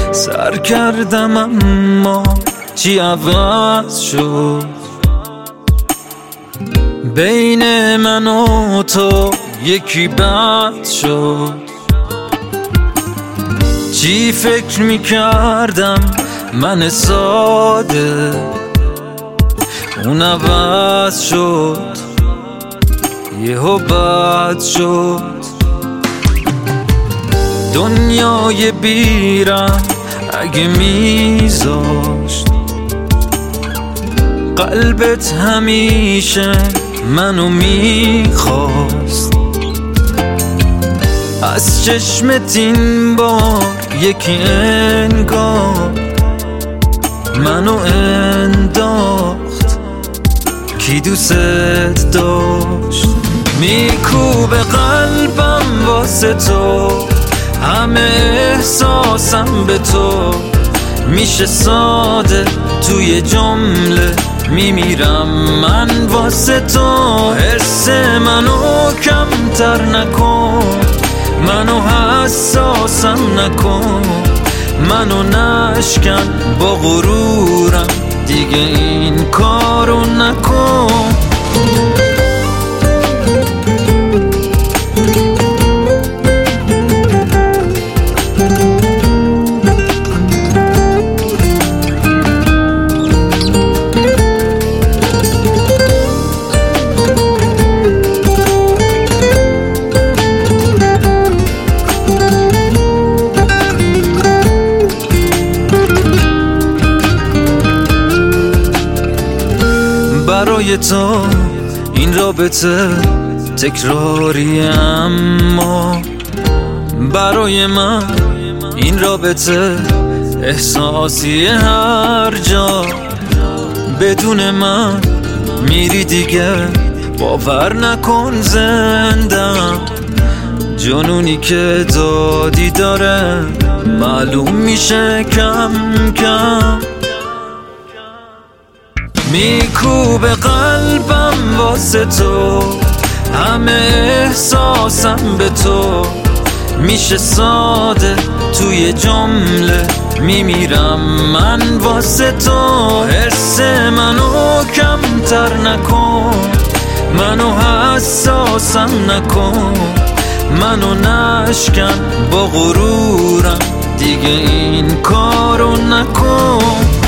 سر کردم اما چی عوض شد؟ بین من و تو یکی بد شد. چی فکر میکردم من ساده، اون عوض شد، یهو بد شد. دنیای بیرم اگه میذاشت، قلبت همیشه منو میخواست. از چشمت این بار یکی انگار منو انداخت، کی دوست داشت؟ میکوبه قلبم واسه تو، همه احساسم به تو میشه ساده توی جمله. میمیرم من واسه تو، حس منو کمتر نکن، منو حساسم نکن، منو نشکن با غرورم، دیگه این کارو نکن. برای تو این رابطه تکراری، اما برای من این رابطه احساسی. هر جا بدون من میری دیگه باور نکن زندم. جنونی که دادی داره معلوم میشه کم کم. میکوبه قلبم واسه تو، همه احساسم به تو میشه ساده توی جمله. میمیرم من واسه تو، حس منو کمتر نکن، منو حساسم نکن، منو نشکن با غرورم، دیگه این کارو نکن.